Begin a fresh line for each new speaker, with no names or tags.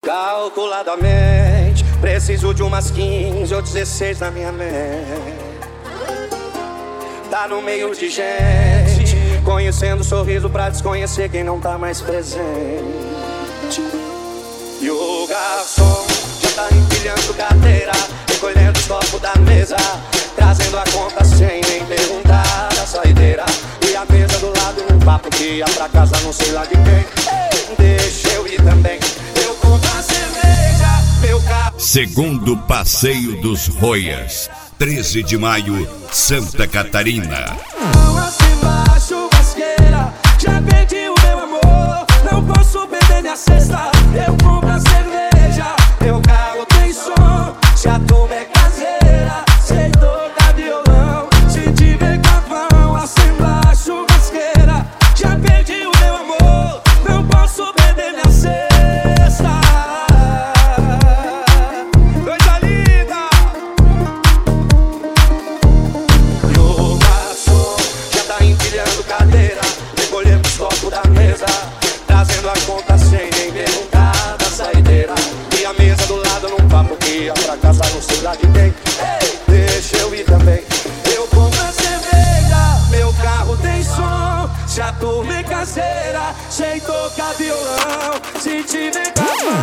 Calculadamente, preciso de umas 15 ou 16 na minha mente. Tá no meio de gente, conhecendo o sorriso pra desconhecer quem não tá mais presente. E o garçom já tá empilhando cadeira, recolhendo os copos da mesa, trazendo a conta sem nem perguntar a saideira. E a mesa do lado num papo que ia pra casa não sei lá de quem. Deixa eu ir também, eu compro a cerveja, meu carro.
Segundo Passeio dos Roias, 13 de maio, Santa Catarina.
Mão acima, churrasqueira, já perdi o meu amor, não posso perder minha cesta. Eu compro a cerveja, meu carro tem som, se a turma é caseira, sei tocar violão, se tiver carvão, acima, churrasqueira, já perdi o meu amor, não posso perder minha cesta. Coisa linda! E o garçom já tá empilhando cadeira, recolhendo os copos da mesa, trazendo a conta sem nem perguntar da saideira. E a mesa do lado num papo que ia pra casa não sei lá de quem. Ei, deixa eu ir também, eu compro a cerveja, meu carro tem som, se a turma é caseira, sei tocar violão, se tiver carvão,